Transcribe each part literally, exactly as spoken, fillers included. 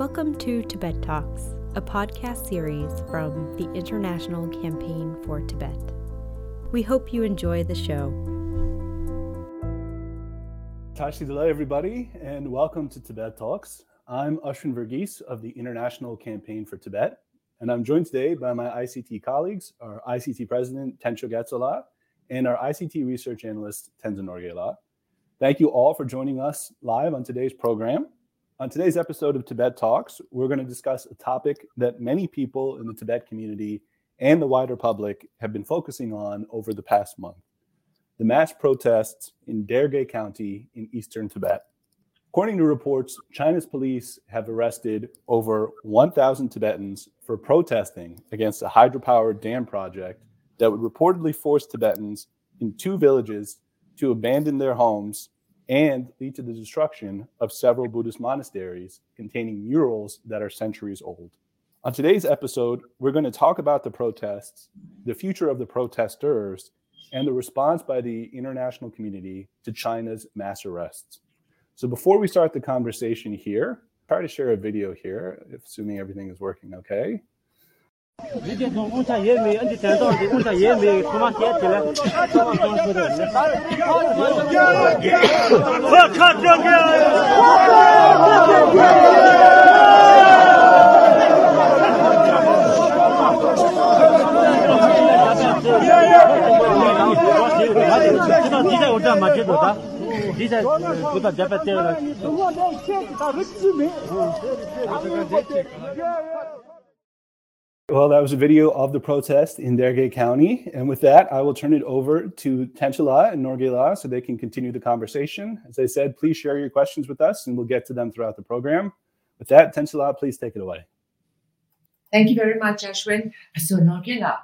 Welcome to Tibet Talks, a podcast series from the International Campaign for Tibet. We hope you enjoy the show. Tashi Delay, everybody, and welcome to Tibet Talks. I'm Ashwin Verghese of the International Campaign for Tibet, and I'm joined today by my I C T colleagues, our I C T President, Tencho Getzola, and our I C T Research Analyst, Tenzin Norgayla. Thank you all for joining us live on today's program. On today's episode of Tibet Talks, we're going to discuss a topic that many people in the Tibet community and the wider public have been focusing on over the past month: the mass protests in Derge County in eastern Tibet. According to reports, China's police have arrested over one thousand Tibetans for protesting against a hydropower dam project that would reportedly force Tibetans in two villages to abandon their homes and lead to the destruction of several Buddhist monasteries containing murals that are centuries old. On today's episode, we're going to talk about the protests, the future of the protesters, and the response by the international community to China's mass arrests. So before we start the conversation here, try to share a video here, assuming everything is working okay. Well, that was a video of the protest in Derge County. And with that, I will turn it over to Tenchola and Norgayla so they can continue the conversation. As I said, please share your questions with us and we'll get to them throughout the program. With that, Tenchola, please take it away. Thank you very much, Ashwin. So, Norgayla,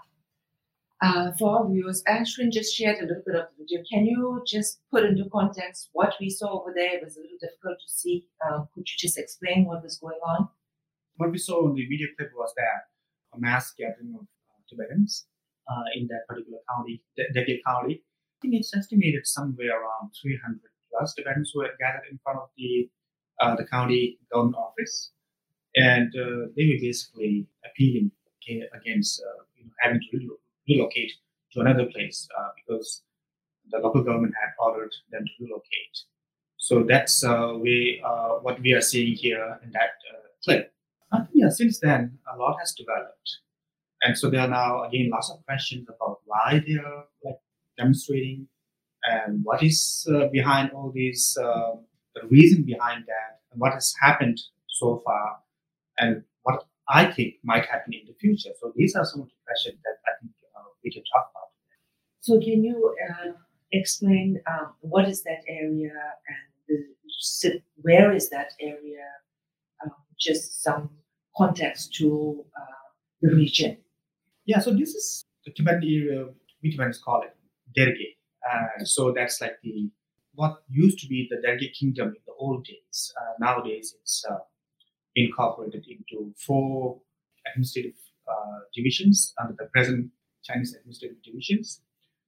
uh, for our viewers, Ashwin just shared a little bit of the video. Can you just put into context what we saw over there? It was a little difficult to see. Uh, could you just explain what was going on? What we saw in the video clip was that a mass gathering of uh, Tibetans uh, in that particular county, Derge County. I think it's estimated somewhere around three hundred plus Tibetans who had gathered in front of the uh, the county government office, and uh, they were basically appealing against uh, you know, having to relocate to another place uh, because the local government had ordered them to relocate. So that's uh, we, uh, what we are seeing here in that uh, clip. I think yeah, since then, a lot has developed. And so there are now, again, lots of questions about why they are like demonstrating and what is uh, behind all these, uh, the reason behind that, and what has happened so far, and what I think might happen in the future. So these are some of the questions that I think uh, we can talk about today. So can you uh, explain um, what is that area and the, where is that area? Um, just some context to uh, the region. Yeah, so this is the Tibetan area, we Tibetans call it Derge. Uh, so that's like the what used to be the Derge kingdom in the old days. Uh, nowadays, it's uh, incorporated into four administrative uh, divisions under the present Chinese administrative divisions.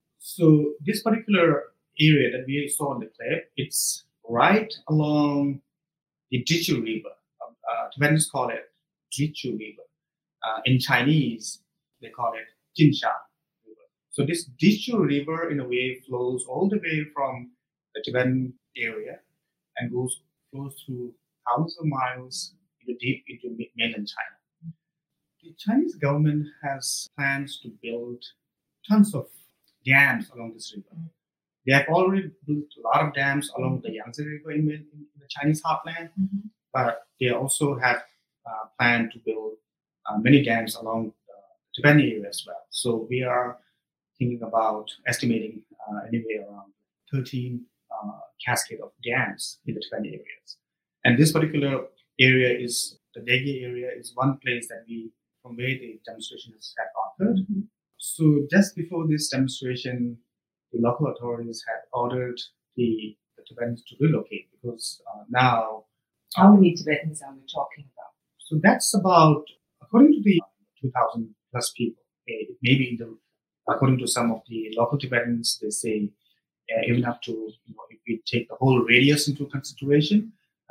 So this particular area that we saw in the clip, it's right along the Dichu River. Uh, Tibetans call it Dichu River. Uh, in Chinese, they call it Jinsha River. So this Dichu River, in a way, flows all the way from the Tibetan area and goes flows through thousands of miles into deep into mainland China. The Chinese government has plans to build tons of dams along this river. Mm-hmm. They have already built a lot of dams along the Yangtze River in, in the Chinese heartland, mm-hmm. but they also have uh, planned to build uh, many dams along the Tibetan area as well. So we are thinking about estimating uh, anywhere around thirteen uh, cascade of dams in the Tibetan areas. And this particular area is, the Derge area is one place that we, from where the demonstrations have occurred. Mm-hmm. So just before this demonstration, the local authorities had ordered the, the Tibetans to relocate because uh, now... How many Tibetans are we talking about? So that's about, according to the two thousand plus people, maybe in the, according to some of the local Tibetans, they say uh, even up to, you know, if we take the whole radius into consideration,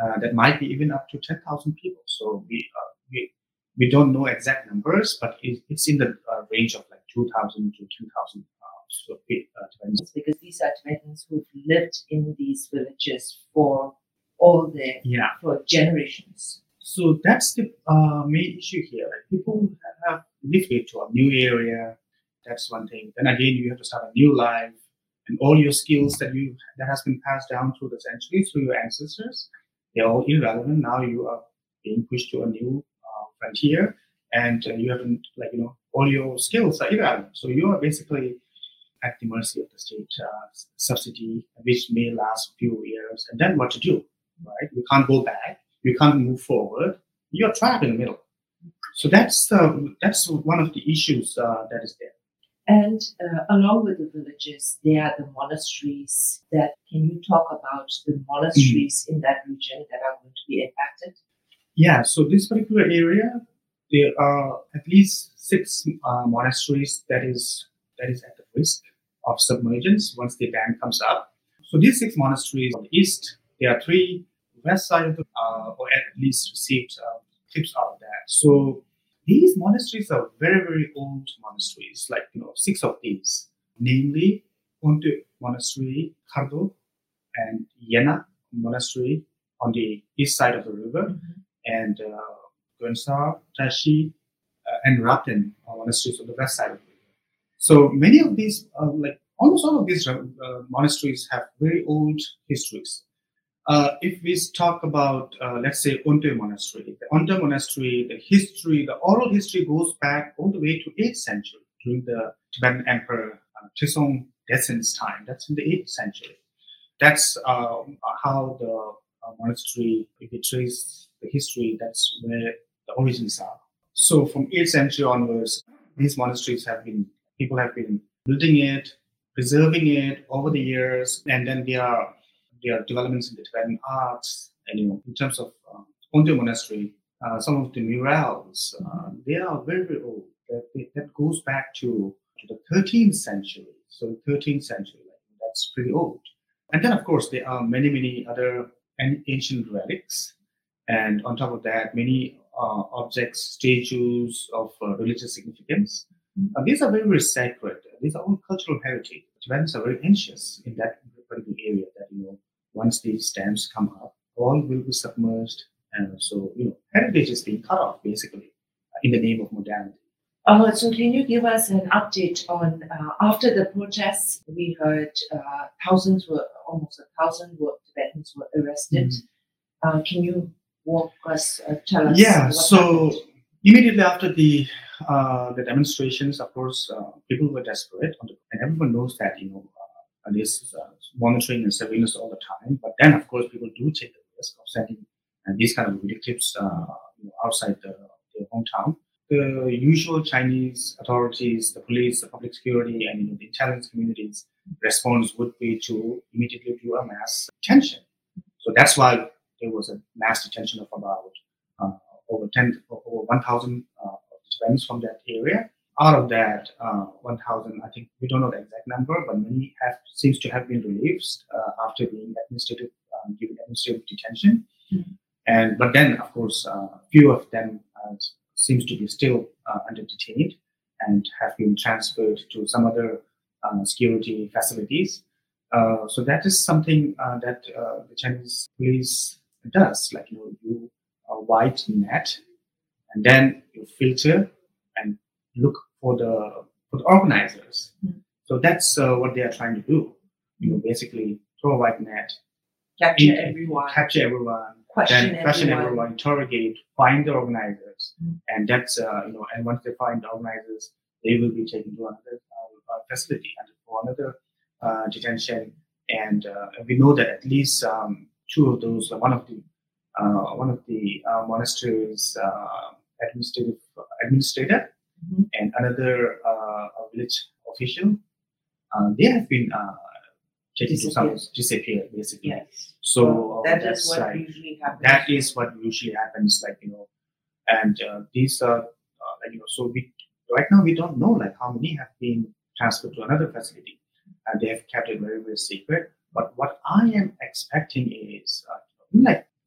uh, that might be even up to ten thousand people. So we uh, we we don't know exact numbers, but it, it's in the uh, range of like two thousand to ten thousand uh, so, uh, Tibetans. Because these are Tibetans who've lived in these villages for all their Yeah. for generations. So that's the uh, main issue here. Like people have lived here to a new area. That's one thing. Then again, you have to start a new life, and all your skills that you that has been passed down through the centuries through your ancestors, they're all irrelevant. Now you are being pushed to a new uh, frontier, and uh, you haven't like you know all your skills are irrelevant. So you are basically at the mercy of the state uh, subsidy, which may last a few years, and then what to do, right? You can't go back. You can't move forward. You're trapped in the middle. So that's uh, that's one of the issues uh, that is there. And uh, along with the villages, there are the monasteries. That can you talk about the monasteries mm. in that region that are going to be impacted? Yeah. So this particular area, there are at least six uh, monasteries that is that is at the risk of submergence once the dam comes up. So these six monasteries on the east, there are three west side of the, uh, or at least received uh, tips out of that. So these monasteries are very, very old monasteries, like, you know, six of these, namely Onte Monastery, Khardo, and Yena Monastery on the east side of the river, mm-hmm. and uh, Gunsar, Tashi, uh, and Ratin monasteries on the west side of the river. So many of these, uh, like almost all of these uh, monasteries have very old histories. Uh, if we talk about, uh, let's say, Onte Monastery, the Onte Monastery, the history, the oral history goes back all the way to eighth century, during the Tibetan Emperor uh, Trisong Detsen's time. That's in the eighth century. That's uh, how the uh, monastery, if you trace the history, that's where the origins are. So from eighth century onwards, these monasteries have been, people have been building it, preserving it over the years, and then they are There are developments in the Tibetan arts, and you know, in terms of uh, Onte Monastery, uh, some of the murals, uh, they are very, very old. That, that goes back to, to the thirteenth century. So thirteenth century, like, that's pretty old. And then, of course, there are many, many other ancient relics. And on top of that, many uh, objects, statues of uh, religious significance. Uh, these are very, very sacred. These are all cultural heritage. Tibetans are very anxious in that particular area that, you know, once these dams come up, all will be submerged. And so, you know, heritage is being cut off, basically, in the name of modernity. Uh, so can you give us an update on, uh, after the protests, we heard uh, thousands were, almost a thousand were, Tibetans were arrested. Mm-hmm. Uh, can you walk us, uh, tell us Yeah, what so happened? Immediately after the uh, the demonstrations, of course, uh, people were desperate. And everyone knows that, you know, uh, there's uh, monitoring and surveillance all the time. But then, of course, people do take the risk of sending uh, these kind of video clips uh, you know, outside the, their hometown. The usual Chinese authorities, the police, the public security, and, you know, the intelligence communities' response would be to immediately do a mass detention. So that's why there was a mass detention of about uh, over ten, over one thousand uh, Tibetans from that area. Out of that, uh, one thousand, I think we don't know the exact number, but many have seems to have been released uh, after being administrative, um, given administrative detention. Mm-hmm. And but then, of course, a uh, few of them uh, seems to be still uh, under detained and have been transferred to some other uh, security facilities. Uh, so that is something uh, that uh, the Chinese police does, like, you know, you a white net, and then you filter and look for the for the organizers. Mm-hmm. So that's uh, what they are trying to do. You know, basically throw a white net, capture in, everyone, capture everyone, question then question everyone. everyone, interrogate, find the organizers, mm-hmm. and that's uh, you know. And once they find the organizers, they will be taken to another uh, facility and for another uh, detention. And uh, we know that at least um, two of those, uh, one of the uh, one of the uh, monasteries uh, administrative administrator mm-hmm. and another uh, village official, uh, they have been uh, taken to some disappear basically. Yes. So well, that uh, is what like, usually happens. That is what usually happens, like, you know, and uh, these are uh, like, you know, so we right now we don't know like how many have been transferred to another facility, and they have kept it very very secret. But what I am expecting is uh, like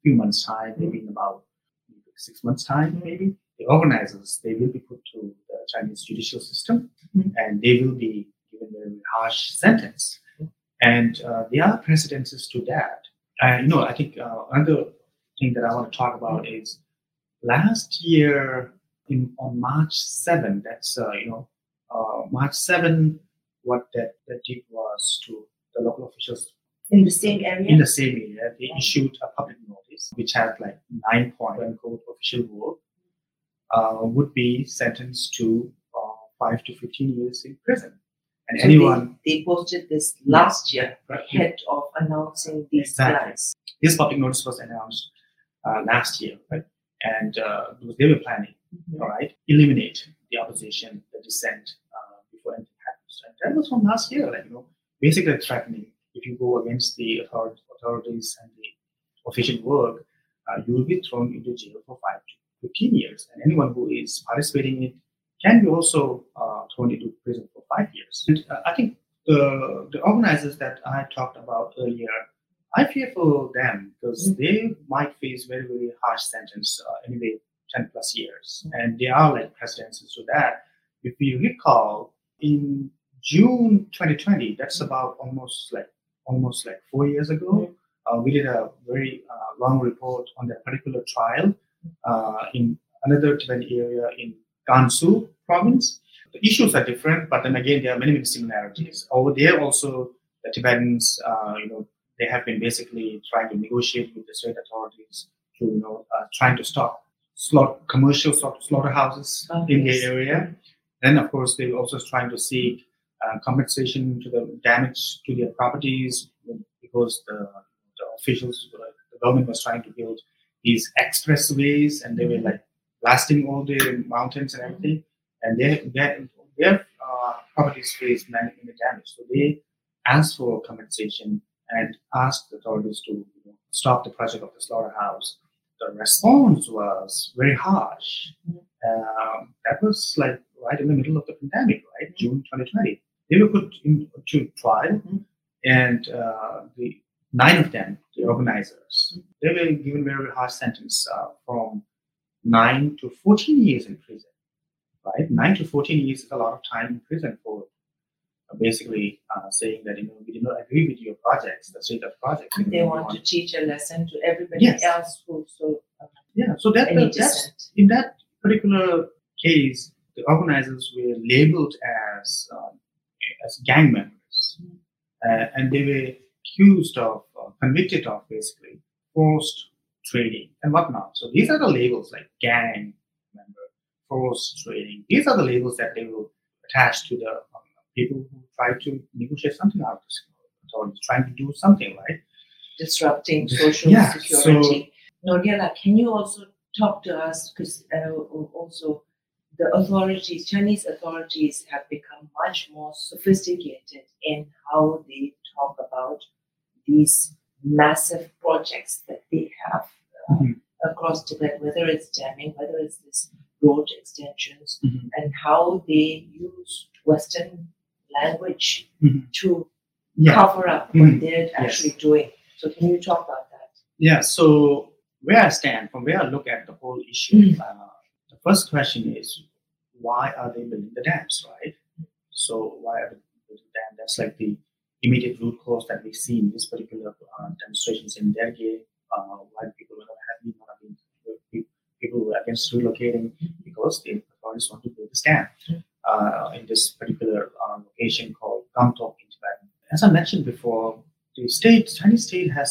few months' time, maybe in about six months' time, maybe, the organizers, they will be put to the Chinese judicial system, mm-hmm. and they will be given a very harsh sentence. Mm-hmm. And uh, there are precedences to that. And, you know, I think uh, another thing that I want to talk about mm-hmm. is last year in on March seventh, that's, uh, you know, uh, March seventh, what that, that did was to the local officials in the same area. In the same area, they issued a public notice which had like nine point quote official work uh, would be sentenced to uh, five to fifteen years in prison. And so anyone they, they posted this last year right. ahead of announcing these exactly. plans. This public notice was announced uh, last year, right? And uh, they were planning, mm-hmm. all right, eliminate the opposition, the dissent uh, before anything happens. And that was from last year, like you know, basically threatening. If you go against the authorities and the official work, uh, you will be thrown into jail for five to fifteen years. And anyone who is participating in it can be also uh, thrown into prison for five years. And uh, I think the, the organizers that I talked about earlier, I fear for them because mm-hmm. they might face very, very harsh sentence, uh, anyway, ten plus years. Mm-hmm. And there are like precedences to that. If you recall, in June twenty twenty, that's about almost like almost like four years ago, mm-hmm. uh, we did a very uh, long report on that particular trial uh, in another Tibetan area in Gansu province. The issues are different, but then again, there are many, many similarities. Over there also, the Tibetans, uh, you know, they have been basically trying to negotiate with the state authorities to, you know, uh, trying to stop slaughter, commercial slaughterhouses oh, in yes. the area. Then, of course, they're also trying to seek Uh, compensation to the damage to their properties because the, the officials, uh, the government was trying to build these expressways and they were like blasting all the mountains and everything, and their their, their uh, properties faced many, many damage. So they asked for compensation and asked the authorities to you know, stop the project of the slaughterhouse. The response was very harsh. Um, that was like right in the middle of the pandemic, right? June twenty twenty. They were put into trial, mm-hmm. and uh, the nine of them, the organizers, mm-hmm. they were given very harsh sentence uh, from nine to fourteen years in prison. Right, nine to fourteen years is a lot of time in prison for uh, basically uh, saying that you know we did not agree with your projects, the state of projects. They want, want to teach a lesson to everybody yes. else who so uh, yeah. So that uh, that's in that particular case, the organizers were labeled as um, as gang members, mm-hmm. uh, and they were accused of, uh, convicted of basically forced trading and whatnot. So these are the labels like gang member, forced trading. These are the labels that they will attach to the um, people who try to negotiate something out of this authorities, trying to do something, right? Disrupting social yeah, security. So, Noriela, can you also talk to us, because uh, also the authorities, Chinese authorities have become much more sophisticated in how they talk about these massive projects that they have uh, mm-hmm. across Tibet, whether it's damming, whether it's this road extensions, mm-hmm. and how they use Western language mm-hmm. to yeah. cover up what mm-hmm. they're actually yes. doing. So can you talk about that? Yeah, so where I stand, from where I look at the whole issue, mm-hmm. uh, the first question is, why are they building the dams, right? So why are they building the dam? That's like the immediate root cause that we see in this particular uh, demonstrations in Derge. Uh, why people were not happy, not happy, people were against relocating because the authorities want to build this dam uh, in this particular uh, location called Gamtok in Tibet. As I mentioned before, the state, Chinese state has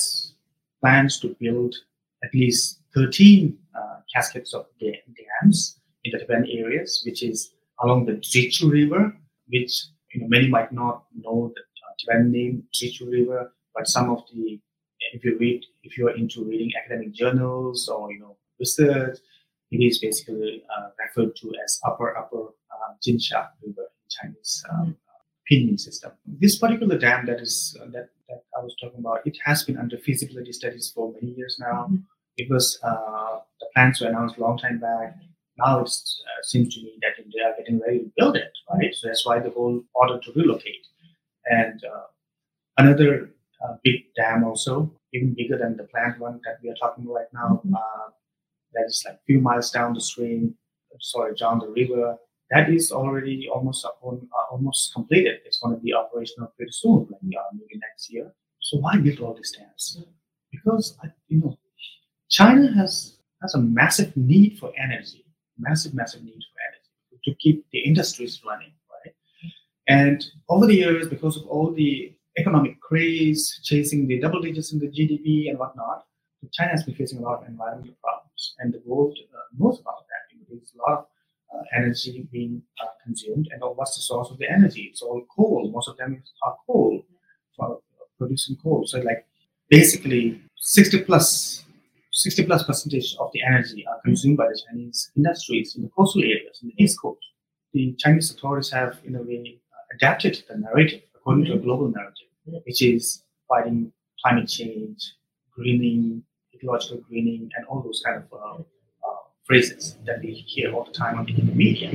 plans to build at least thirteen uh, cascades of dams in the Tibetan areas, which is along the Zichu River, which you know many might not know the uh, Tibetan name Zichu River, but some of the if you read if you are into reading academic journals or you know research, it is basically uh, referred to as Upper Upper uh, Jinsha River in Chinese um, pinyin system. This particular dam that is uh, that that I was talking about, it has been under feasibility studies for many years now. Mm-hmm. It was uh, the plans were announced a long time back. Now it uh, seems to me that they are getting ready to build it, right? So that's why the whole order to relocate. And uh, another uh, big dam also even bigger than the planned one that we are talking about right now. Mm-hmm. Uh, that is like a few miles down the stream, sorry, down the river. That is already almost on, uh, almost completed. It's going to be operational pretty soon, like uh, maybe next year. So why build all these dams? Because you know, China has has a massive need for energy, massive, massive need for energy to keep the industries running, right? And over the years, because of all the economic craze, chasing the double digits in the G D P and whatnot, China has been facing a lot of environmental problems, and the world uh, knows about that. You know, there's a lot of uh, energy being uh, consumed, and what's the source of the energy? It's all coal. Most of them are coal, for producing coal. So, like, basically, sixty plus, sixty plus percentage of the energy are consumed by the Chinese industries in the coastal areas, in the East Coast. The Chinese authorities have, in a way, uh, adapted the narrative according mm-hmm. to a global narrative, which is fighting climate change, greening, ecological greening, and all those kind of uh, uh, phrases that we hear all the time on the, in the media.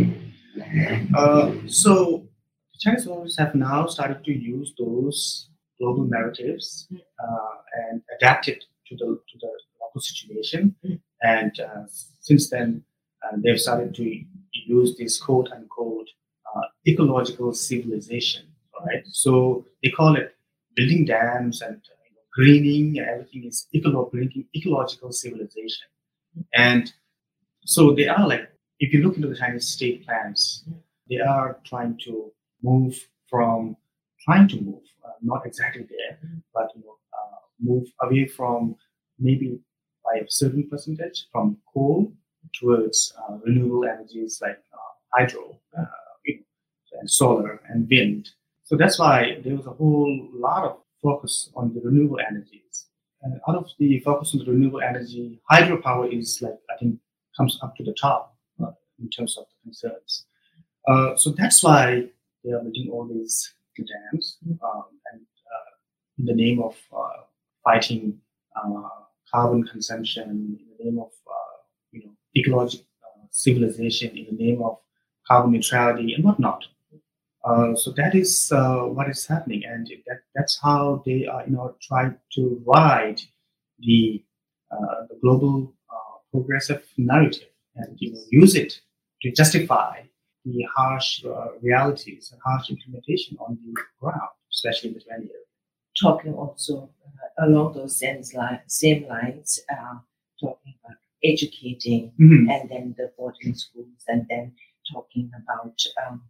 Uh, so the Chinese authorities have now started to use those global narratives uh, and adapt it to the to the local situation. And uh, since then, uh, they've started to use this quote unquote uh, ecological civilization, right? So they call it building dams and greening and everything is ecolo- ecological civilization. And so they are like, if you look into the Chinese state plans, they are trying to move from, trying to move, uh, not exactly there, but you know, uh, move away from maybe by a certain percentage from coal towards uh, renewable energies like uh, hydro, uh, you know, and solar and wind. So that's why there was a whole lot of focus on the renewable energies. And out of the focus on the renewable energy, hydropower is like, I think, comes up to the top uh, in terms of the concerns. Uh, so that's why they are building all these dams um, and uh, in the name of uh, fighting uh, carbon consumption, in the name of uh, you know ecological uh, civilization, in the name of carbon neutrality and whatnot. Uh, so that is uh, what is happening, and that, that's how they are, you know, trying to ride the uh, the global uh, progressive narrative, and you know, use it to justify the harsh uh, realities and harsh implementation on the ground, especially in the Tibetan area. Talking also uh, along those same, line, same lines, uh, talking about educating, mm-hmm. and then the boarding schools, and then talking about um,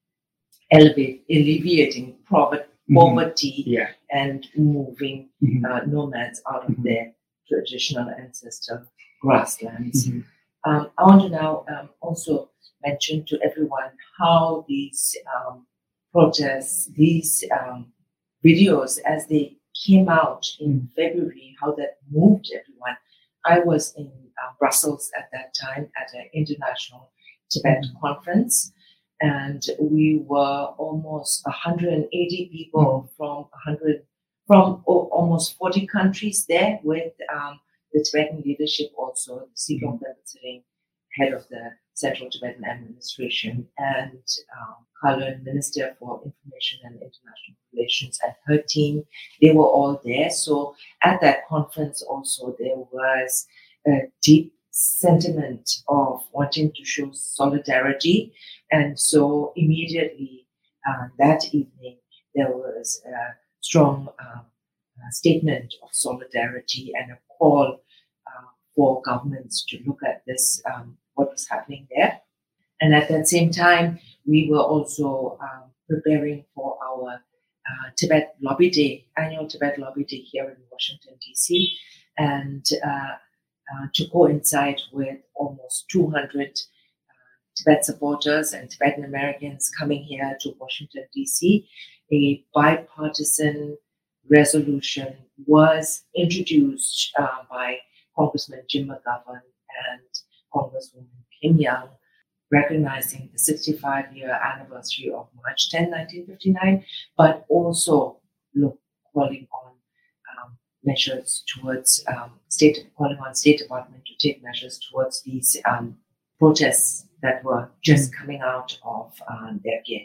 elevate, alleviating poverty, mm-hmm. poverty yeah. and moving mm-hmm. uh, nomads out of mm-hmm. their traditional ancestral grasslands. Mm-hmm. Um, I want to now um, also mention to everyone how these um, protests, these um, videos, as they came out in February, how that moved everyone. I was in uh, Brussels at that time at an international Tibet mm-hmm. conference, and we were almost one hundred eighty people mm-hmm. from one hundred from oh, almost forty countries there, with um, the Tibetan leadership also, the Sigong Debetsering, head of the Central Tibetan Administration, and um, Kalun, Minister for Information and International Relations, and her team. They were all there. So at that conference also, there was a deep sentiment of wanting to show solidarity. And so immediately uh, that evening, there was a strong um, uh, statement of solidarity and a call uh, for governments to look at this, um, what was happening there. And at that same time, we were also um, preparing for our uh, Tibet Lobby Day, annual Tibet Lobby Day here in Washington, D C, and uh, uh, to coincide with almost two hundred Tibet supporters and Tibetan Americans coming here to Washington, D C, a bipartisan resolution was introduced uh, by Congressman Jim McGovern and Congresswoman Kim Young, recognizing the sixty-five year anniversary of March tenth, nineteen fifty-nine, but also look, calling on um, measures towards um, state, calling on State Department to take measures towards these um, protests that were just coming out of um, their gear.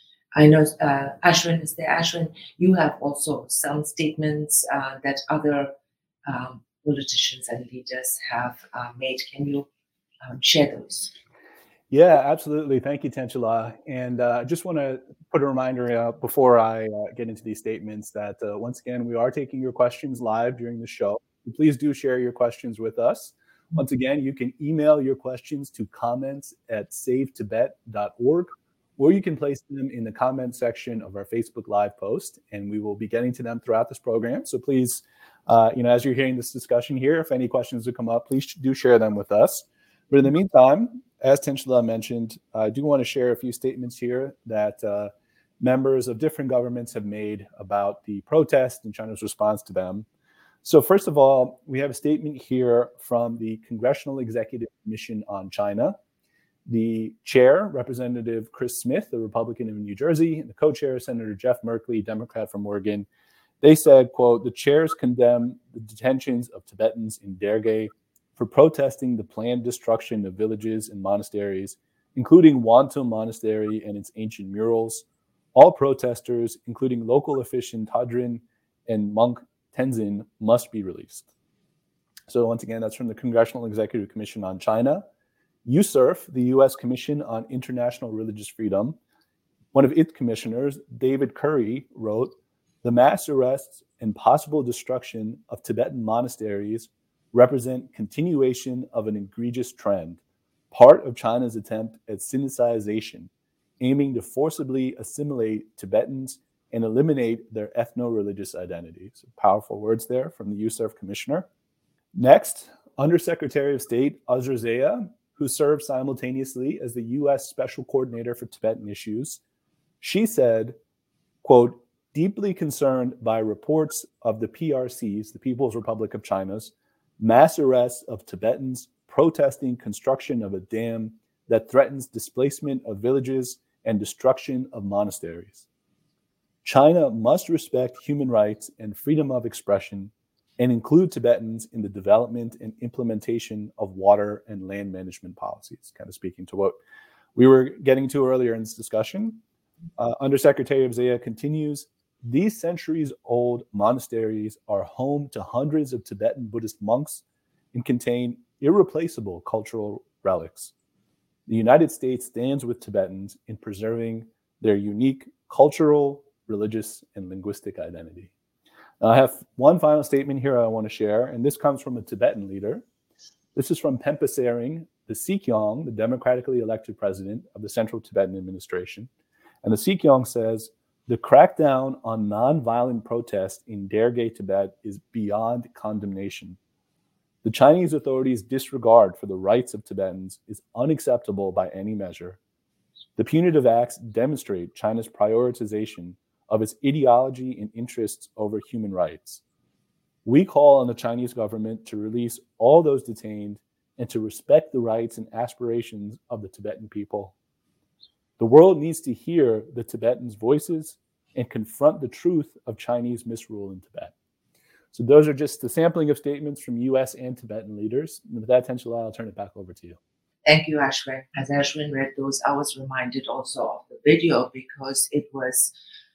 I know uh, Ashwin is there. Ashwin, you have also some statements uh, that other um, politicians and leaders have uh, made. Can you um, share those? Yeah, absolutely. Thank you, Tenchala. And uh, I just want to put a reminder out before I uh, get into these statements that uh, once again, we are taking your questions live during the show. Please do share your questions with us. Once again, you can email your questions to comments at save tibet dot org, or you can place them in the comment section of our Facebook Live post, and we will be getting to them throughout this program. So please, uh, you know, as you're hearing this discussion here, if any questions do come up, please do share them with us. But in the meantime, as Tenchala mentioned, I do want to share a few statements here that uh, members of different governments have made about the protest and China's response to them. So first of all, we have a statement here from the Congressional Executive Commission on China. The chair, Representative Chris Smith, the Republican of New Jersey, and the co-chair, Senator Jeff Merkley, Democrat from Oregon, they said, quote, "The chairs condemn the detentions of Tibetans in Derge for protesting the planned destruction of villages and monasteries, including Wantum Monastery and its ancient murals. All protesters, including local official Tadrin and monk Tenzin, must be released." So once again, that's from the Congressional Executive Commission on China. U S E R F, the U S Commission on International Religious Freedom, one of its commissioners, David Curry, wrote, "The mass arrests and possible destruction of Tibetan monasteries represent continuation of an egregious trend, part of China's attempt at Sinicization, aiming to forcibly assimilate Tibetans and eliminate their ethno-religious identity." So powerful words there from the U S E R F commissioner. Next, Undersecretary of State Azra Zaya, who served simultaneously as the U S Special Coordinator for Tibetan Issues, she said, quote, "Deeply concerned by reports of the P R C's, the People's Republic of China's, mass arrests of Tibetans protesting construction of a dam that threatens displacement of villages and destruction of monasteries. China must respect human rights and freedom of expression and include Tibetans in the development and implementation of water and land management policies." Kind of speaking to what we were getting to earlier in this discussion. Uh, Undersecretary of Zaya continues, "These centuries-old monasteries are home to hundreds of Tibetan Buddhist monks and contain irreplaceable cultural relics. The United States stands with Tibetans in preserving their unique cultural, religious, and linguistic identity." Now, I have one final statement here I want to share, and this comes from a Tibetan leader. This is from Pempa Tsering, the Sikyong, the democratically elected president of the Central Tibetan Administration. And the Sikyong says, "The crackdown on nonviolent protest in Derge, Tibet is beyond condemnation. The Chinese authorities' disregard for the rights of Tibetans is unacceptable by any measure. The punitive acts demonstrate China's prioritization of its ideology and interests over human rights. We call on the Chinese government to release all those detained and to respect the rights and aspirations of the Tibetan people. The world needs to hear the Tibetans' voices and confront the truth of Chinese misrule in Tibet." So those are just the sampling of statements from U S and Tibetan leaders. And with that, Tenchala, I'll turn it back over to you. Thank you, Ashwin. As Ashwin read those, I was reminded also of the video because it was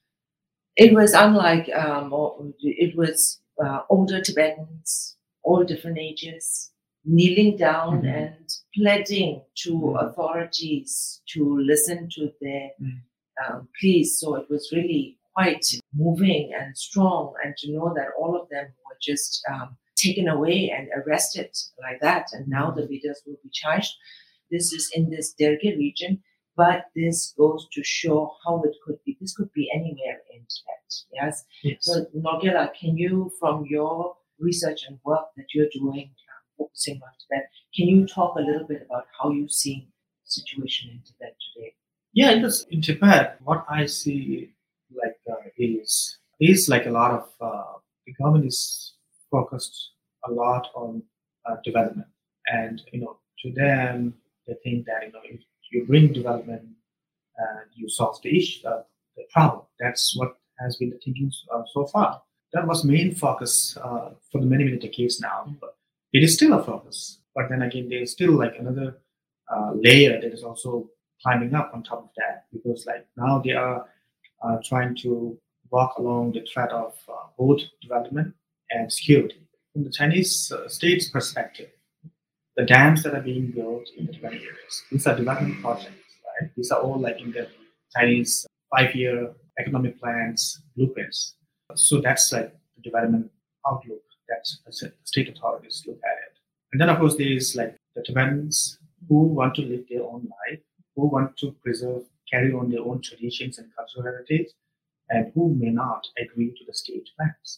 it was unlike um, it was uh, older Tibetans, all different ages, kneeling down mm-hmm. and pleading to mm-hmm. authorities to listen to their mm-hmm. um, pleas. So it was really quite moving and strong, and to know that all of them were just um, taken away and arrested like that, and now the leaders will be charged. This is in this Derge region, but this goes to show how it could be. This could be anywhere in Tibet. Yes. yes. So Norgela, can you, from your research and work that you're doing, uh, focusing on Tibet, can you talk a little bit about how you see the situation in Tibet today? Yeah, because in Tibet, what I see like uh, is is like a lot of uh, the government is focused a lot on uh, development, and you know, to them they think that you know if you bring development and you solve the issue, uh, the problem. That's what has been the thinking uh, so far. That was main focus uh, for the many many decades now. But it is still a focus, but then again, there is still like another uh, layer that is also climbing up on top of that, because like now they are uh, trying to walk along the thread of uh, both development and security. from the Chinese uh, state's perspective, the dams that are being built in the Tibetan areas, these are development projects, right? These are all like in the Chinese five-year economic plans, blueprints. So that's like the development outlook that the state authorities look at it. And then, of course, there is like the Tibetans who want to live their own life, who want to preserve, carry on their own traditions and cultural heritage, and who may not agree to the state plans.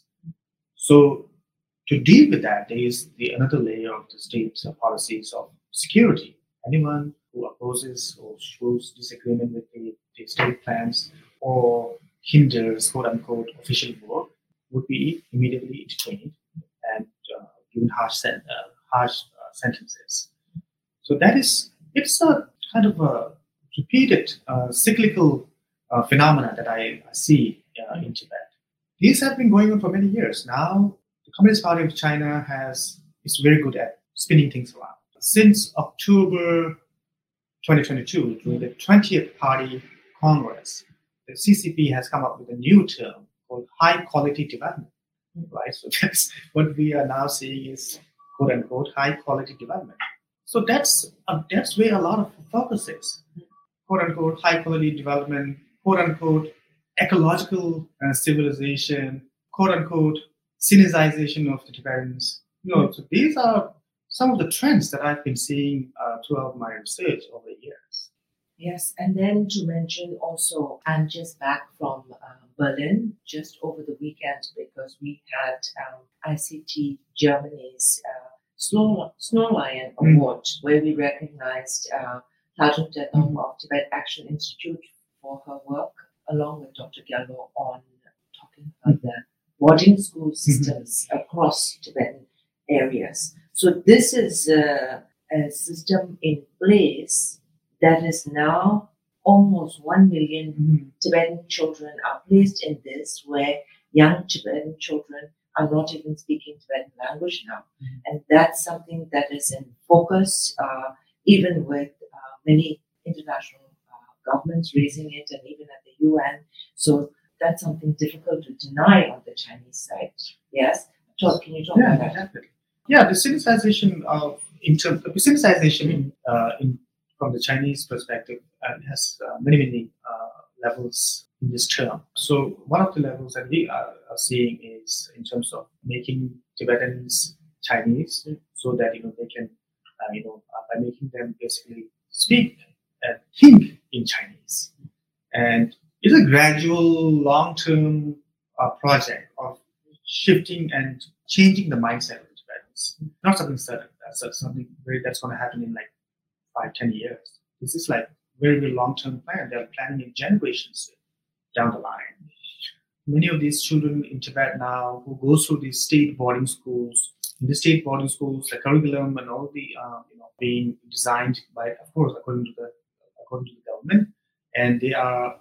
So to deal with that, there is the another layer of the state policies of security. Anyone who opposes or shows disagreement with the, the state plans or hinders, quote-unquote, official work would be immediately detained and uh, given harsh, sen- uh, harsh uh, sentences. So that is, it's a kind of a repeated uh, cyclical uh, phenomena that I, I see uh, in Tibet. These have been going on for many years. Now, the Communist Party of China has is very good at spinning things around. Since October twenty twenty-two, during the twentieth Party Congress, the C C P has come up with a new term called high-quality development. Right? So that's what we are now seeing is quote-unquote high-quality development. So that's uh, that's where a lot of focus is. Quote-unquote high-quality development, quote-unquote ecological uh, civilization, quote-unquote Sinicization of the Tibetans. You know, so these are some of the trends that I've been seeing uh, throughout my research over the years. Yes, and then to mention also, I'm just back from uh, Berlin just over the weekend because we had um, I C T Germany's uh, Snow, Snow Lion Award, mm. where we recognized uh, Tajun Tetong mm. of Tibet Action Institute for her work, along with Doctor Gyalo, on talking about the boarding school systems mm-hmm. across Tibetan areas. So this is uh, a system in place that is now almost one million mm-hmm. Tibetan children are placed in this, where young Tibetan children are not even speaking Tibetan language now. Mm-hmm. And that's something that is in focus, uh, even with uh, many international uh, governments raising it, and even at the U N. So that's something difficult to deny on the Chinese side. Yes? So can you talk yeah, about that? Definitely. Yeah, the Sinicization of in terms of Sinicization in, uh, in from the Chinese perspective uh, has uh, many many uh, levels in this term. So one of the levels that we are, are seeing is in terms of making Tibetans Chinese, mm-hmm. so that you know they can uh, you know uh, by making them basically speak and think in Chinese. And it's a gradual, long-term uh, project of shifting and changing the mindset of the Tibetans. Not something sudden. That's something very, that's going to happen in like five, ten years. This is like very, very long-term plan. They're planning in generations down the line. Many of these children in Tibet now who go through these state boarding schools, in the state boarding schools, the curriculum and all the uh, you know being designed by, of course, according to the according to the government, and they are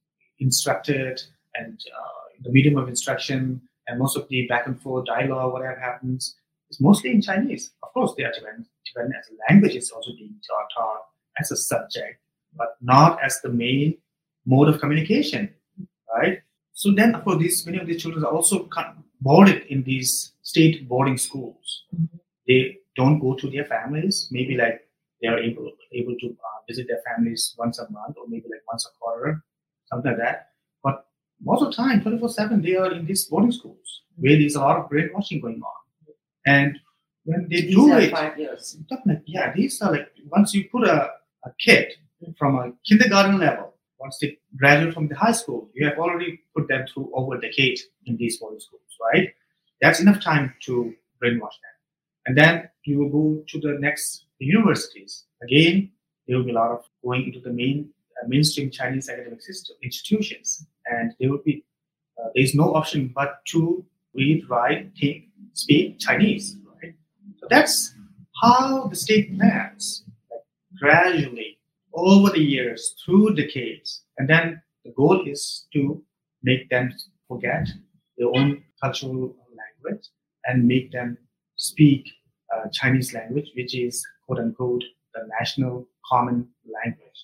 instructed and uh, the medium of instruction and most of the back and forth dialogue, whatever happens, is mostly in Chinese. Of course, they are Tibetan. Tibetan as a language is also being taught, taught as a subject, but not as the main mode of communication, right? So then, of course, these many of these children are also boarded in these state boarding schools. Mm-hmm. They don't go to their families. Maybe like they are able able to uh, visit their families once a month or maybe like once a quarter. Something like that. But most of the time, twenty-four seven, they are in these boarding schools where there's a lot of brainwashing going on. And when they these do are it, five years. Like, yeah, these are like, once you put a, a kid from a kindergarten level, once they graduate from the high school, you have already put them through over a decade in these boarding schools, right? That's enough time to brainwash them. And then you will go to the next universities. Again, there will be a lot of going into the main Uh, mainstream Chinese academic system, institutions, and there would be uh, there is no option but to read, write, think, speak Chinese. Right? So that's how the state plans, like, gradually over the years, through decades, and then the goal is to make them forget their own cultural language and make them speak uh, Chinese language, which is quote unquote the national common language.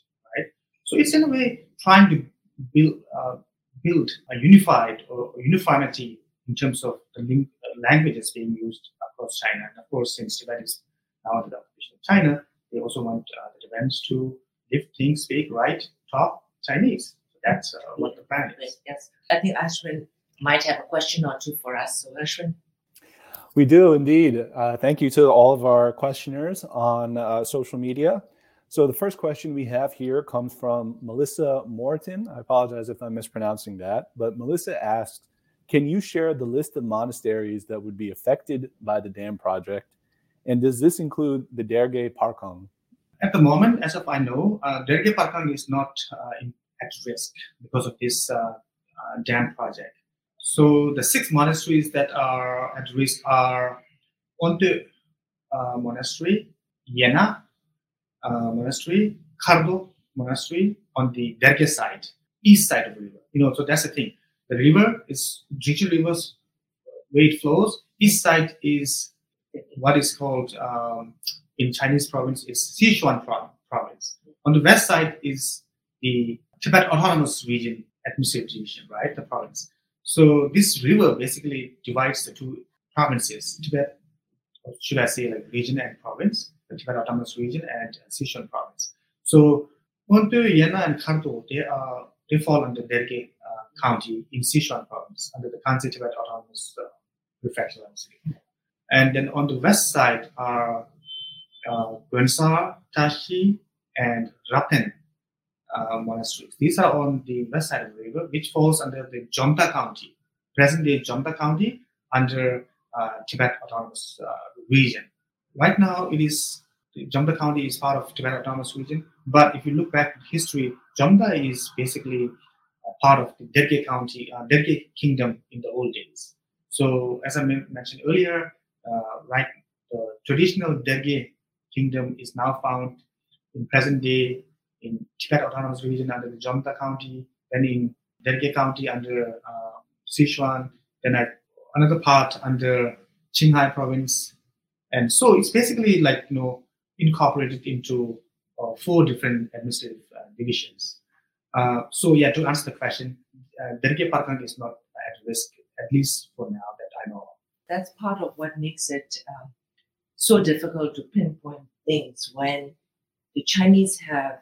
So it's in a way trying to build uh, build a unified or uniformity in terms of the ling- languages being used across China. And of course, since Tibet is now the occupation of China, they also want uh, the Tibetans to live, think, speak, write, talk Chinese. So that's uh, what the plan is. Yes, I think Ashwin might have a question or two for us. So Ashwin. We do indeed. Uh, thank you to all of our questioners on uh, social media. So the first question we have here comes from Melissa Morton. I apologize if I'm mispronouncing that, but Melissa asked, can you share the list of monasteries that would be affected by the dam project? And does this include the Derge Parkang? At the moment, as of I know, uh, Derge Parkang is not uh, in, at risk because of this uh, uh, dam project. So the six monasteries that are at risk are Onte uh, Monastery, Yena uh, Monastery, Khardo Monastery on the Derge side, east side of the river. You know, so that's the thing. The river is Drichu River's where it flows. East side is what is called um, in Chinese province is Sichuan province. On the west side is the Tibet Autonomous Region administrative division, right? The province. So this river basically divides the two provinces, Tibet, or should I say like region and province, the Tibet Autonomous Region and Sichuan province. So Onte, Yena, and Khardo, they are they fall under Derge uh, County in Sichuan province under the Kansi Tibet Autonomous uh, Prefecture. And then on the west side are uh, Gwensar, Tashi, and Rapen uh, monasteries. These are on the west side of the river, which falls under the Jomta County, present-day Jomta County, under uh, Tibet Autonomous uh, Region. Right now, it is Jomta County is part of Tibet Autonomous Region, but if you look back at history, Jomta is basically a part of the Derge County, uh, Derge Kingdom in the old days. So, as I mentioned earlier, uh, right, the traditional Derge Kingdom is now found in present day in Tibet Autonomous Region under the Jomta County, then in Derge County under uh, Sichuan, then at another part under Qinghai Province, and so it's basically like you know incorporated into uh, four different administrative uh, divisions. Uh, so yeah, to answer the question, uh, Derge Parkang is not at risk, at least for now that I know of. That's part of what makes it um, so difficult to pinpoint things when the Chinese have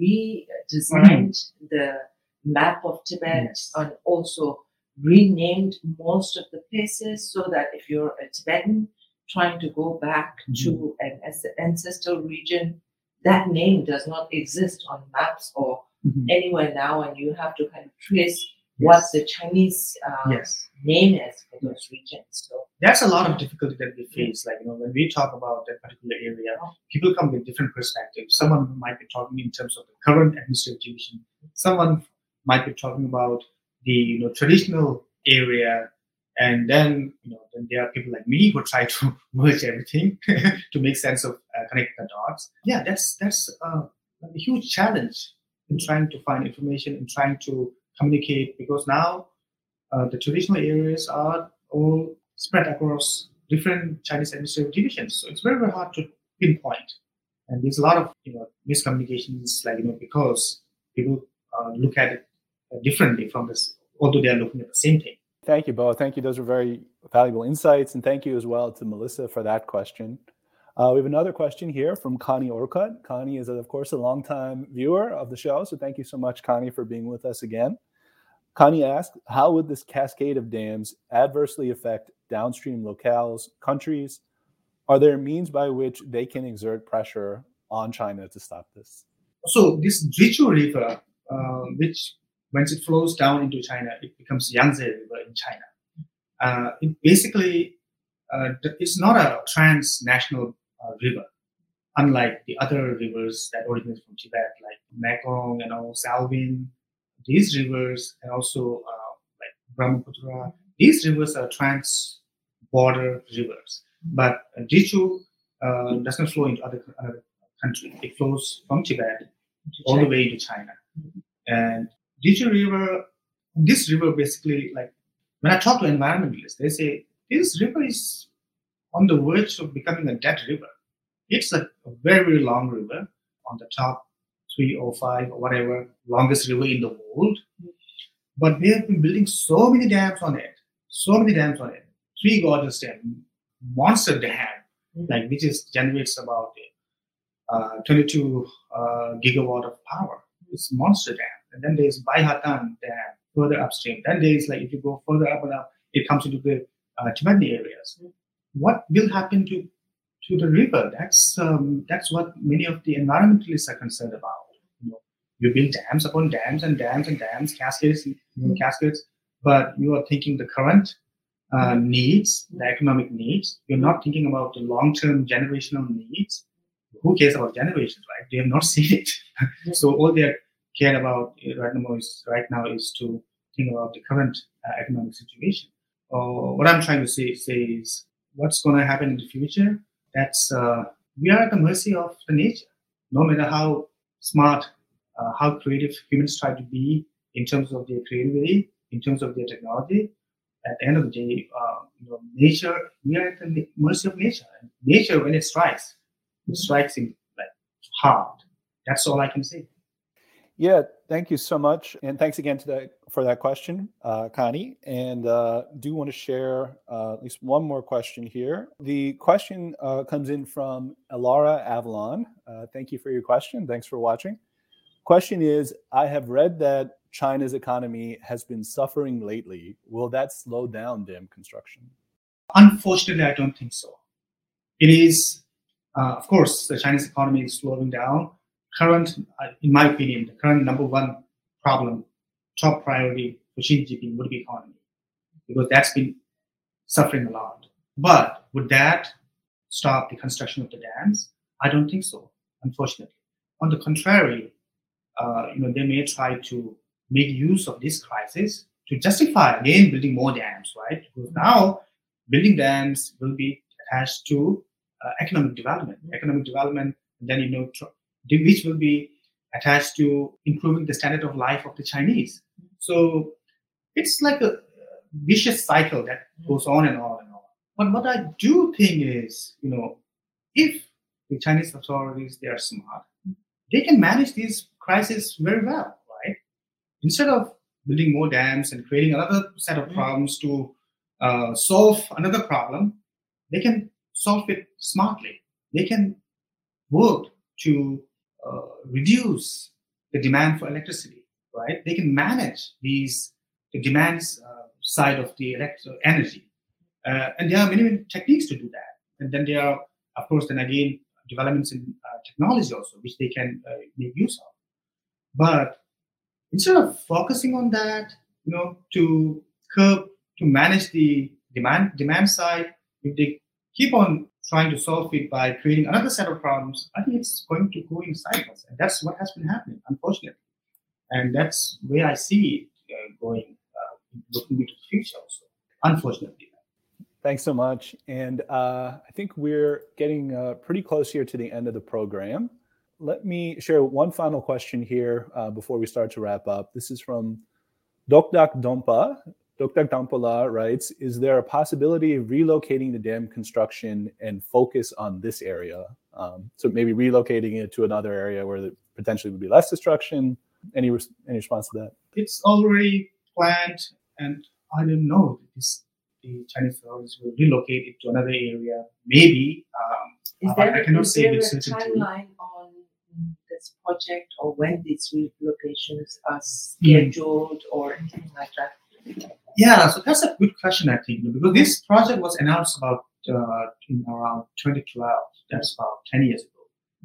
redesigned mm-hmm. the map of Tibet yes. and also renamed most of the places so that if you're a Tibetan trying to go back mm-hmm. to an ancestral region, that name does not exist on maps or mm-hmm. anywhere now, and you have to kind of trace yes. what the Chinese uh, yes. name is for those regions. So that's a lot of difficulty that we face. Like, you know, when we talk about that particular area, people come with different perspectives. Someone might be talking in terms of the current administrative division. Someone might be talking about the, you know, traditional area. And then, you know, then there are people like me who try to merge everything to make sense of uh, connect the dots. Yeah, that's that's uh, a huge challenge in trying to find information and trying to communicate, because now uh, the traditional areas are all spread across different Chinese administrative divisions. So it's very, very hard to pinpoint. And there's a lot of, you know, miscommunications, like, you know, because people uh, look at it differently from this, although they are looking at the same thing. Thank you both. Thank you. Those were very valuable insights. And thank you as well to Melissa for that question. Uh, we have another question here from Connie Orcutt. Connie is, of course, a longtime viewer of the show. So thank you so much, Connie, for being with us again. Connie asked, how would this cascade of dams adversely affect downstream locales, countries? Are there means by which they can exert pressure on China to stop this? So this Drichu River, uh, which once it flows down into China, it becomes Yangtze River in China. Uh, it basically, uh, it's not a transnational uh, river, unlike the other rivers that originate from Tibet, like Mekong and all, Salween. These rivers, and also uh, like Brahmaputra, these rivers are trans-border rivers. But uh, Drichu uh, doesn't flow into other, other countries. It flows from Tibet all the way to China. And Drichu River, this river basically, like, when I talk to environmentalists, they say this river is on the verge of becoming a dead river. It's a, a very, very long river on the top three or five or whatever, longest river in the world. But they have been building so many dams on it so many dams on it. Three gorgeous dams, monster dam, mm-hmm. like which is generates about uh, twenty-two uh, gigawatt of power. It's monster dam. And then there's Baihatan Dam further upstream. Then there's like if you go further up and up, it comes into the uh, Tibetan areas. Mm-hmm. What will happen to to the river? That's um, that's what many of the environmentalists are concerned about. You know, you build dams upon dams and dams and dams, cascades, you know, cascades, but you are thinking the current uh, needs, the economic needs. You're not thinking about the long-term generational needs. Who cares about generations, right? They have not seen it. So all they care about right now is right now is to think about the current uh, economic situation. Uh, what I'm trying to say, say is what's going to happen in the future. That's uh, we are at the mercy of the nature. No matter how smart, uh, how creative humans try to be in terms of their creativity, in terms of their technology, at the end of the day, uh, you know, nature. We are at the mercy of nature. And nature, when it strikes, it strikes in like hard. That's all I can say. Yeah, thank you so much, and thanks again to that for that question, uh, Connie. And uh, do want to share uh, at least one more question here. The question uh, comes in from Elara Avalon. Uh, thank you for your question. Thanks for watching. Question is: I have read that China's economy has been suffering lately. Will that slow down dam construction? Unfortunately, I don't think so. It is, uh, of course, the Chinese economy is slowing down. Current, in my opinion, the current number one problem, top priority for Xi Jinping would be economy, because that's been suffering a lot. But would that stop the construction of the dams? I don't think so, unfortunately. On the contrary, uh, you know, they may try to make use of this crisis to justify again building more dams, right? Because now building dams will be attached to uh, economic development, economic development, and then you know. Tr- which will be attached to improving the standard of life of the Chinese. So it's like a vicious cycle that goes on and on and on. But what I do think is, you know, if the Chinese authorities, they are smart, they can manage these crises very well, right? Instead of building more dams and creating another set of problems to uh, solve another problem, they can solve it smartly. They can work to Uh, reduce the demand for electricity, right? They can manage these the demands uh, side of the electric energy, uh, and there are many, many techniques to do that. And then there are, of course, then again developments in uh, technology also, which they can uh, make use of. But instead of focusing on that, you know, to curb to manage the demand demand side, if they keep on trying to solve it by creating another set of problems, I think it's going to go in cycles. And that's what has been happening, unfortunately. And that's where I see it uh, going, uh, looking into the future also, unfortunately. Thanks so much. And uh, I think we're getting uh, pretty close here to the end of the program. Let me share one final question here uh, before we start to wrap up. This is from Dokdak Dompa. Dokdak Dampala writes, is there a possibility of relocating the dam construction and focus on this area? Um, so maybe relocating it to another area where there potentially would be less destruction. Any res- any response to that? It's already planned, and I don't know if this, the Chinese authorities will relocate it to another area. Maybe. Um, is there, I, I cannot is say there with a certainty. timeline on this project, or when these relocations are scheduled, mm. or anything like that? Yeah, so that's a good question, I think, because this project was announced about uh, in around twenty twelve. That's about ten years ago.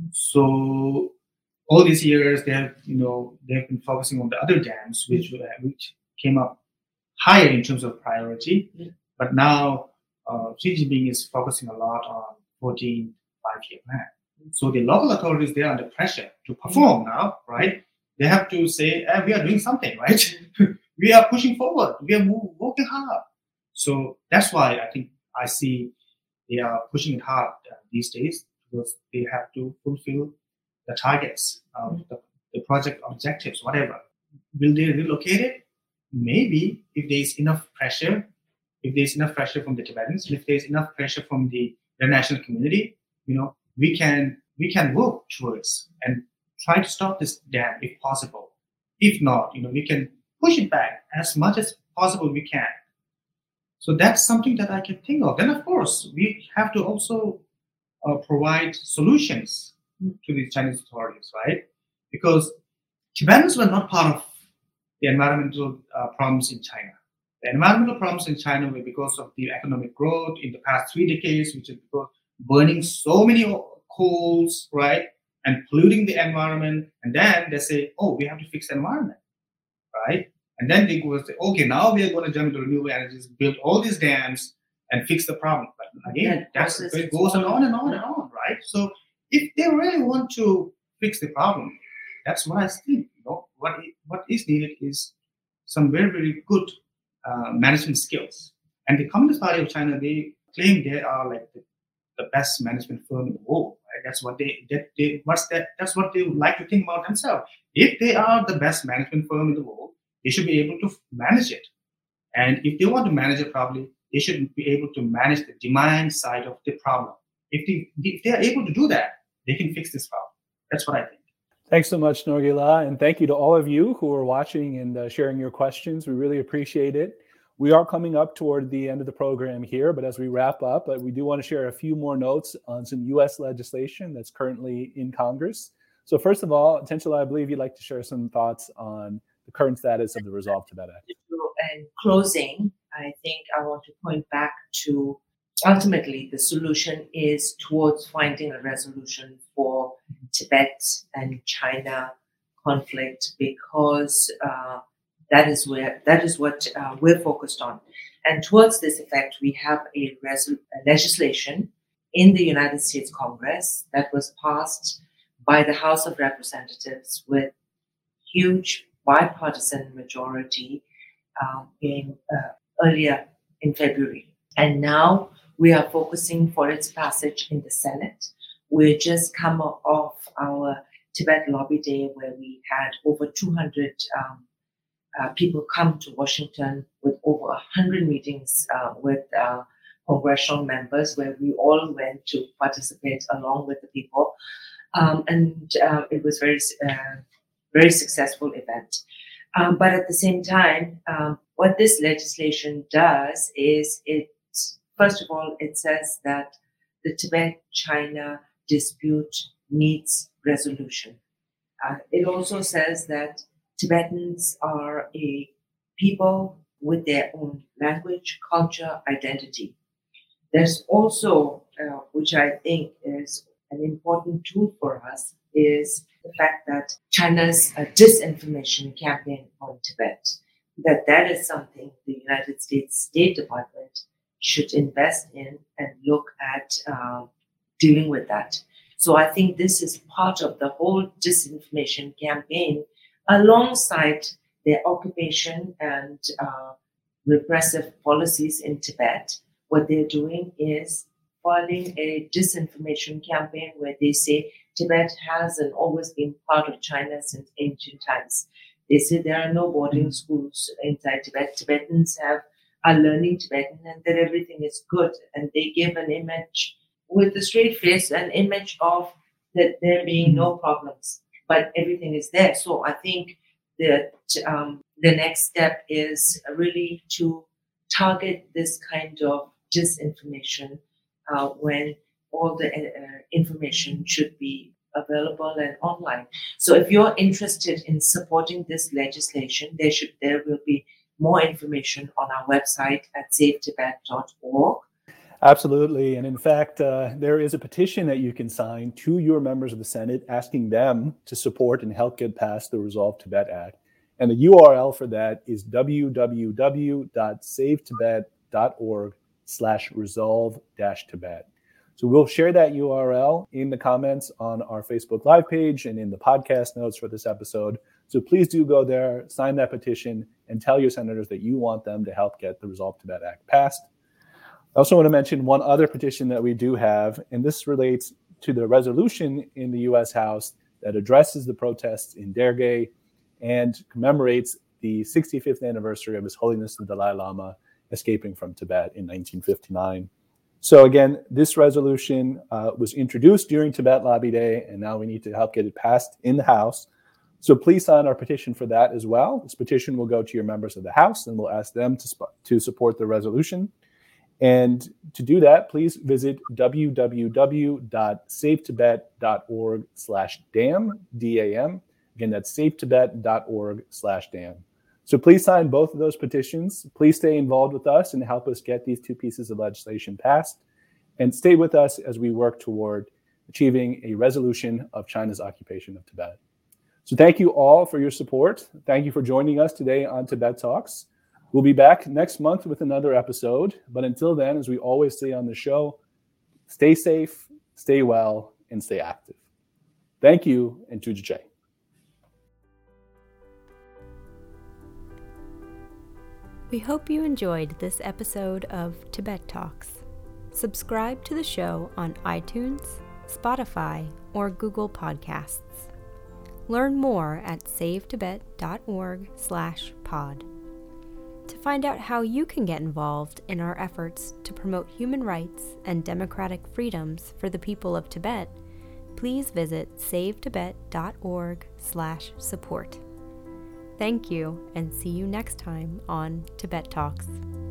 So all these years, they have, you know, they've been focusing on the other dams, which which came up higher in terms of priority. Yeah. But now uh, Xi Jinping is focusing a lot on fourteen five-year plan. So the local authorities, they are under pressure to perform now, right? They have to say, eh, we are doing something, right? We are pushing forward. We are move, working hard. So that's why I think I see they are pushing it hard uh, these days, because they have to fulfill the targets, of the, the project objectives, whatever. Will they relocate it? Maybe, if there is enough pressure, if there is enough pressure from the Tibetans, if there is enough pressure from the international community, you know, we can we can work towards and try to stop this dam if possible. If not, you know, we can push it back as much as possible we can. So that's something that I can think of. Then, of course, we have to also uh, provide solutions to the Chinese authorities, right? Because Tibetans were not part of the environmental uh, problems in China. The environmental problems in China were because of the economic growth in the past three decades, which is because burning so many coals, right, and polluting the environment. And then they say, oh, we have to fix the environment, right? And then they go say, okay, now we are going to jump into renewable energies, build all these dams, and fix the problem. But again, that's it goes on and on and on, right? So if they really want to fix the problem, that's what I think. You know, what what is needed is some very very good uh, management skills. And the Communist Party of China, they claim they are like the, the best management firm in the world. Right? That's what they that they what's that that's what they would like to think about themselves. If they are the best management firm in the world, they should be able to manage it. And if they want to manage it properly, they should be able to manage the demand side of the problem. If they if they are able to do that, they can fix this problem. That's what I think. Thanks so much, Norgay-la, and thank you to all of you who are watching and uh, sharing your questions. We really appreciate it. We are coming up toward the end of the program here, but as we wrap up, uh, we do want to share a few more notes on some U S legislation that's currently in Congress. So first of all, Tenshila, I believe you'd like to share some thoughts on the current status of the Resolve Tibet Act. In closing, I think I want to point back to ultimately the solution is towards finding a resolution for Tibet and China conflict, because uh, that is where that is what uh, we're focused on. And towards this effect, we have a, resol- a legislation in the United States Congress that was passed by the House of Representatives with huge bipartisan majority um, in uh, earlier in February. And now we are focusing for its passage in the Senate. We just come off our Tibet Lobby Day, where we had over two hundred um, uh, people come to Washington with over one hundred meetings uh, with uh, congressional members, where we all went to participate along with the people. Um, and uh, it was very, uh, very successful event. Um, but at the same time, um, what this legislation does is it, first of all, it says that the Tibet-China dispute needs resolution. Uh, it also says that Tibetans are a people with their own language, culture, identity. There's also, uh, which I think is an important tool for us, is the fact that China's uh, disinformation campaign on Tibet, that that is something the United States State Department should invest in and look at uh, dealing with that. So I think this is part of the whole disinformation campaign, alongside their occupation and uh, repressive policies in Tibet. What they're doing is filing a disinformation campaign where they say Tibet has and always been part of China since ancient times. They say there are no boarding schools inside Tibet. Tibetans have are learning Tibetan and that everything is good. And they give an image with a straight face, an image of that there being no problems, but everything is there. So I think that um, the next step is really to target this kind of disinformation uh, when all the uh, information should be available and online. So if you're interested in supporting this legislation, there should there will be more information on our website at save tibet dot org. Absolutely. And in fact, uh, there is a petition that you can sign to your members of the Senate asking them to support and help get past the Resolve Tibet Act. And the U R L for that is w w w dot save tibet dot org slash resolve dash Tibet. So we'll share that U R L in the comments on our Facebook Live page and in the podcast notes for this episode. So please do go there, sign that petition, and tell your senators that you want them to help get the Resolve Tibet Act passed. I also want to mention one other petition that we do have, and this relates to the resolution in the U S House that addresses the protests in Derge and commemorates the sixty-fifth anniversary of His Holiness the Dalai Lama escaping from Tibet in nineteen fifty-nine. So again, this resolution uh, was introduced during Tibet Lobby Day, and now we need to help get it passed in the House. So please sign our petition for that as well. This petition will go to your members of the House, and we'll ask them to, sp- to support the resolution. And to do that, please visit www.savetibet.org slash dam, D A M. Again, that's savetibet.org slash dam. So please sign both of those petitions. Please stay involved with us and help us get these two pieces of legislation passed. And stay with us as we work toward achieving a resolution of China's occupation of Tibet. So thank you all for your support. Thank you for joining us today on Tibet Talks. We'll be back next month with another episode. But until then, as we always say on the show, stay safe, stay well, and stay active. Thank you, and Tujiche. We hope you enjoyed this episode of Tibet Talks. Subscribe to the show on iTunes, Spotify, or Google Podcasts. Learn more at savetibet.org slash pod. To find out how you can get involved in our efforts to promote human rights and democratic freedoms for the people of Tibet, please visit savetibet.org slash support. Thank you, and see you next time on Tibet Talks.